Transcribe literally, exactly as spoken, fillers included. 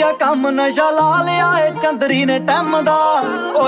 ਕੰਮ ਨਸ਼ਾ ਲਾ ਲਿਆ ਏ ਚੰਦਰੀ ਨੇ ਟੈਮ ਦਾ।